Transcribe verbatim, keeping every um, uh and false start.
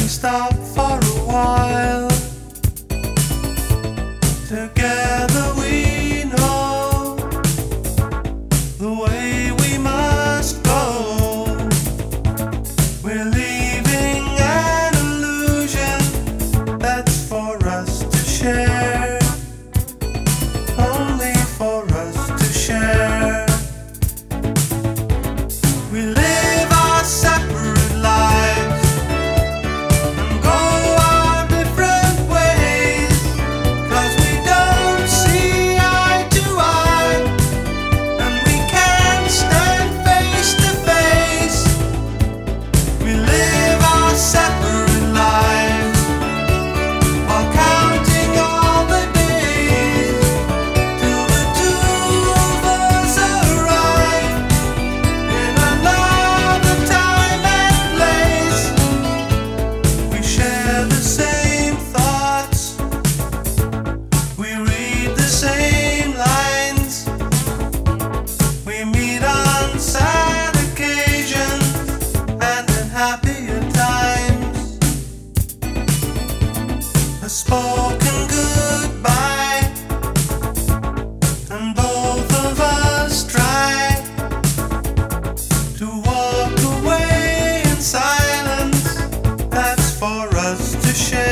stop for a while. Together we know the way we must go. We're leaving an illusion that's for us to share, only for us to share. We live our separate lives and go our different ways, 'cause we don't see eye to eye, and we can't stand face to face. We live our separate lives while counting all the days till the two of us arrive in another time and place. We share the same thoughts, we read the same lines, we meet on sad occasions and in happier times. A spoken goodbye, and both of us try to walk away in silence. That's for us to share.